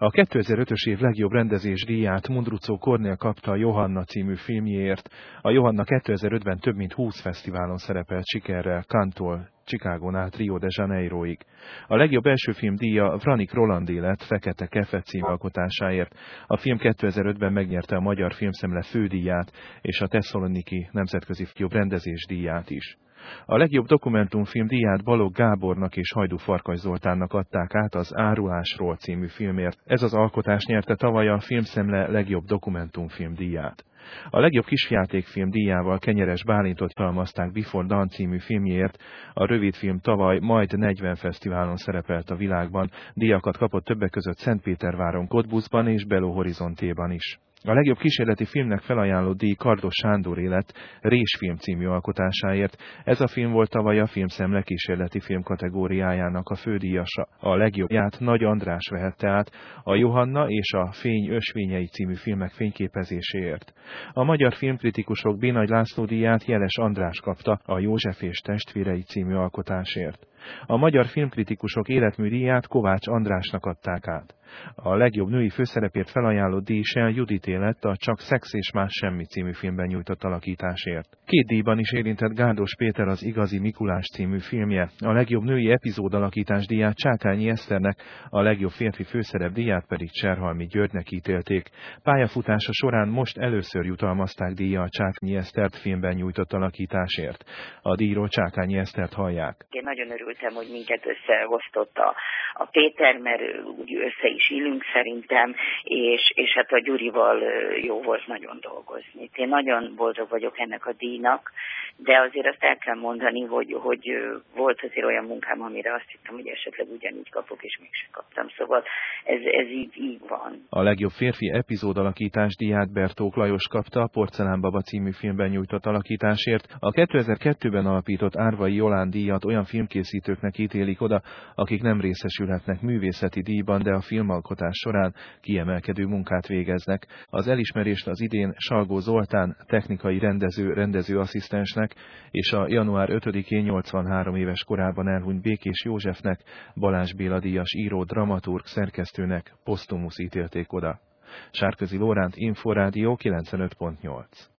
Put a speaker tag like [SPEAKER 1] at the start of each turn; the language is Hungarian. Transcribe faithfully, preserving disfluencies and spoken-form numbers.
[SPEAKER 1] A kétezer-ötös év legjobb rendezés díját Mundruczó Kornél kapta a Johanna című filmjéért. A Johanna kétezer-ötben több mint húsz fesztiválon szerepelt sikerrel, Cannes-tól Chicagón át Rio de Janeiroig. A legjobb első film díja Vranik Rolandé lett Fekete Kefe című alkotásáért. A film kétezer-ötben megnyerte a Magyar Filmszemle fődíját és a Tesszaloniki Nemzetközi Jobb Rendezés díját is. A legjobb dokumentumfilm díját Balogh Gábornak és Hajdú Farkas Zoltánnak adták át az Árulásról című filmért. Ez az alkotás nyerte tavaly a Filmszemle legjobb dokumentumfilm díját. A legjobb kisjátékfilm díjával Kenyeres Bálintot jutalmazták Before Dawn című filmjéért. A rövidfilm tavaly majd negyven fesztiválon szerepelt a világban, díjakat kapott többek között Szentpéterváron, Cottbuszban és Belo Horizontéban is. A legjobb kísérleti filmnek felajánlott díj Kardos Sándoré lett Résfilm című alkotásáért. Ez a film volt tavaly a Filmszemle kísérleti film kategóriájának a fődíjasa. A legjobbját Nagy András vehette át a Johanna és a Fény ösvényei című filmek fényképezéséért. A magyar filmkritikusok B. Nagy László díját Jeles András kapta a József és testvérei című alkotásért. A magyar filmkritikusok életmű díját Kovács Andrásnak adták át. A legjobb női főszerepért felajánlott díj Sel Judité lett a Csak szex és más semmi című filmben nyújtott alakításért. Két díjban is érintett Gárdos Péter az Igazi Mikulás című filmje. A legjobb női epizódalakítás díját Csákányi Eszternek, a legjobb férfi főszerep díját pedig Cserhalmi Györgynek ítélték. Pályafutása során most először jutalmazták díjjal a Csákányi Esztert filmben nyújtott alakításért. A díjról Csákányi Esztert hallják.
[SPEAKER 2] Én nagyon örültem, hogy minket összehoztott a, a Péter, mert úgy össze is illünk szerintem, és, és hát a Gyurival jó volt nagyon dolgozni. Én nagyon boldog vagyok ennek a díjnak, de azért azt el kell mondani, hogy, hogy volt azért olyan munkám, amire azt hittem, hogy esetleg ugyanígy kapok, és mégsem kaptam. Szóval ez, ez így, így van.
[SPEAKER 1] A legjobb férfi epizódalakítás díját Bertók Lajos kapta a Porcelánbaba című filmben nyújtott alakításért. A kétezer-kettőben alapított Árvai Jolán díjat olyan filmkészítőknek ítélik oda, akik nem részesülhetnek művészeti díjban, de a filmalkotás során kiemelkedő munkát végeznek. Az elismerést az idén Salgó Zoltán, technikai rendező, rendezőasszisztensnek és a január ötödikén nyolcvanhárom éves korában elhunyt Békés Józsefnek, Balázs Béla díjas író, dramaturg, szerkesztőnek posztumusz ítélték oda. Sárközi Lóránt, Inforádió kilencvenöt pont nyolc.